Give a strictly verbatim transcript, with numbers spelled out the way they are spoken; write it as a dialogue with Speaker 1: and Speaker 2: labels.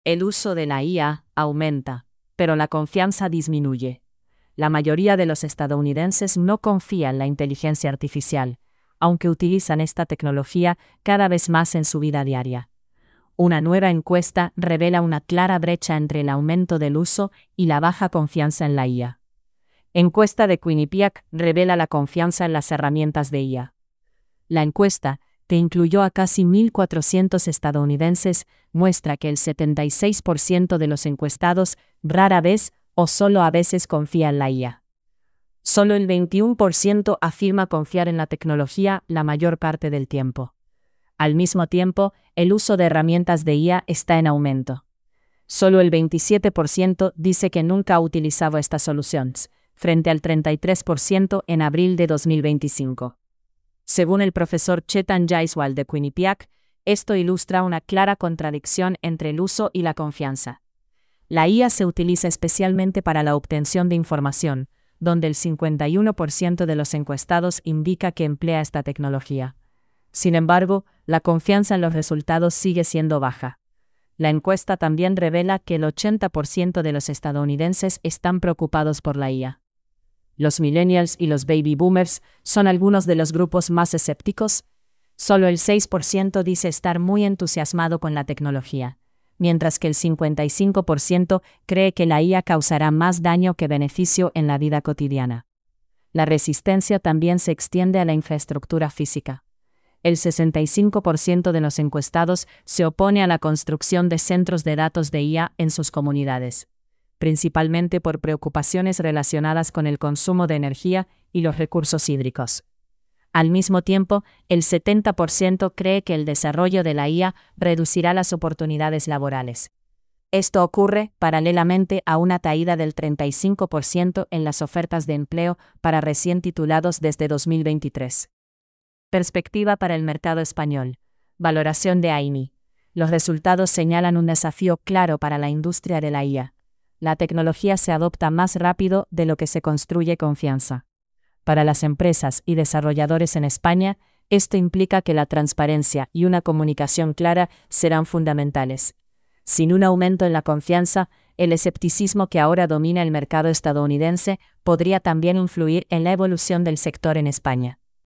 Speaker 1: El uso de la I A aumenta, pero la confianza disminuye. La mayoría de los estadounidenses no confía en la inteligencia artificial, aunque utilizan esta tecnología cada vez más en su vida diaria. Una nueva encuesta revela una clara brecha entre el aumento del uso y la baja confianza en la I A. Encuesta de Quinnipiac revela la confianza en las herramientas de I A. La encuesta, que incluyó a casi mil cuatrocientos estadounidenses, muestra que el setenta y seis por ciento de los encuestados rara vez o solo a veces confía en la I A. Solo el veintiuno por ciento afirma confiar en la tecnología la mayor parte del tiempo. Al mismo tiempo, el uso de herramientas de I A está en aumento. Solo el veintisiete por ciento dice que nunca ha utilizado estas soluciones, frente al treinta y tres por ciento en abril de dos mil veinticinco. Según el profesor Chetan Jaiswal de Quinnipiac, esto ilustra una clara contradicción entre el uso y la confianza. La I A se utiliza especialmente para la obtención de información, donde el cincuenta y uno por ciento de los encuestados indica que emplea esta tecnología. Sin embargo, la confianza en los resultados sigue siendo baja. La encuesta también revela que el ochenta por ciento de los estadounidenses están preocupados por la I A. Los millennials y los baby boomers son algunos de los grupos más escépticos. Solo el seis por ciento dice estar muy entusiasmado con la tecnología, mientras que el cincuenta y cinco por ciento cree que la I A causará más daño que beneficio en la vida cotidiana. La resistencia también se extiende a la infraestructura física. El sesenta y cinco por ciento de los encuestados se opone a la construcción de centros de datos de I A en sus comunidades, principalmente por preocupaciones relacionadas con el consumo de energía y los recursos hídricos. Al mismo tiempo, el setenta por ciento cree que el desarrollo de la I A reducirá las oportunidades laborales. Esto ocurre paralelamente a una caída del treinta y cinco por ciento en las ofertas de empleo para recién titulados desde dos mil veintitrés. Perspectiva para el mercado español. Valoración de A I M I. Los resultados señalan un desafío claro para la industria de la I A. La tecnología se adopta más rápido de lo que se construye confianza. Para las empresas y desarrolladores en España, esto implica que la transparencia y una comunicación clara serán fundamentales. Sin un aumento en la confianza, el escepticismo que ahora domina el mercado estadounidense podría también influir en la evolución del sector en España.